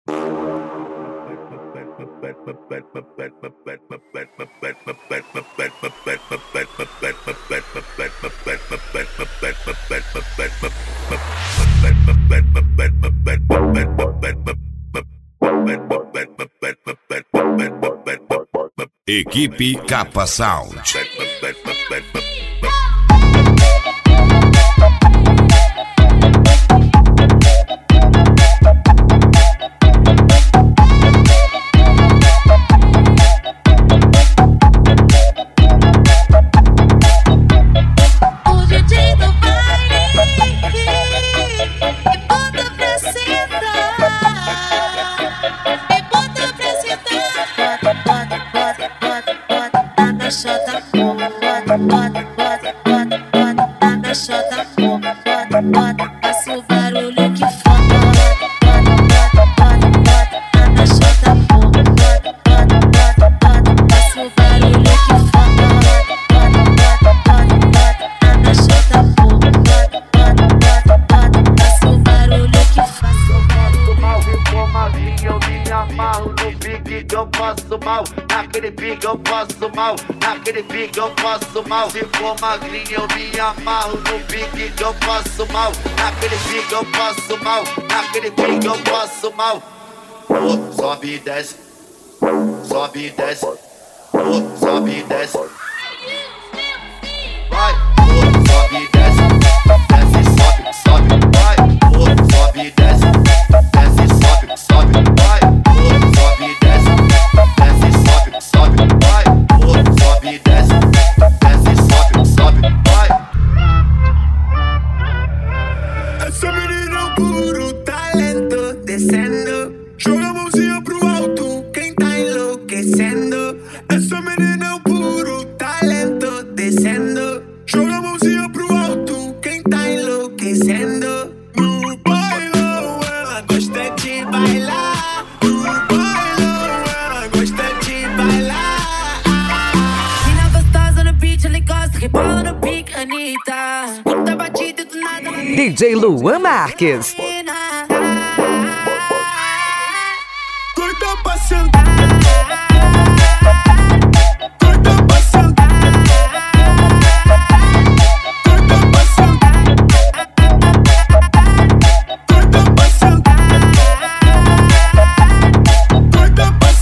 Equipe Capa Sound. Faça o barulho que for. Eu passo mal, naquele pique eu passo mal, naquele pique eu passo mal. Se for magrinho eu me amarro no pique que eu passo mal, naquele pique eu passo mal, naquele pique eu passo mal. Sobe e desce, sobe e desce, sobe e desce. Vai, sobe e desce, desce, sobe, sobe, vai. Sobe e desce, desce, sobe, sobe, vai. Sobe e desce, desce, sobe, sobe, vai. Sobe e desce, desce, sobe, sobe, vai. Essa menina é um puro talento, descendo. Joga a mãozinha pro alto, quem tá enlouquecendo. Essa menina é um puro talento, descendo. Joga a mãozinha pro alto, quem tá enlouquecendo. No bailão ela gosta de bailar. No bailão ela gosta de bailar. Mina gostosa no beat, ela encosta, rebola no pique, Anitta. Muita batida do nada. DJ Luan Marques. Corta pra sentar. Corta pra sentar. Corta pra sentar. Corta pra sentar. Corta pra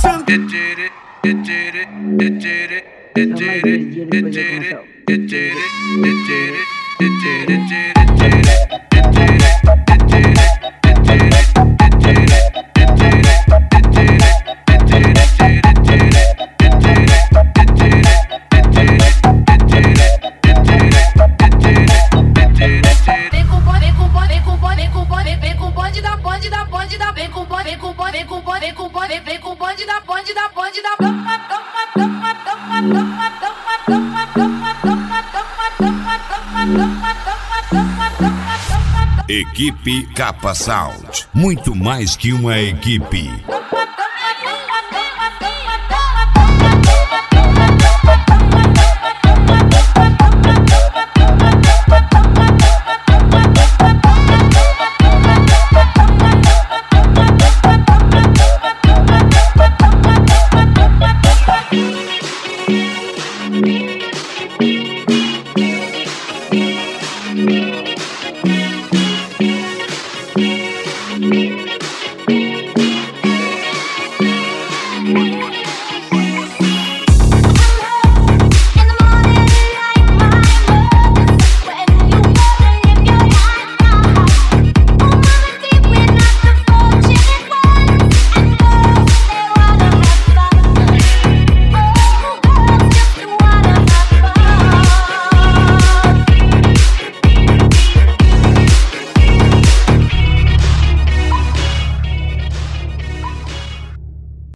Equipe Capa Sound. Muito mais que uma equipe.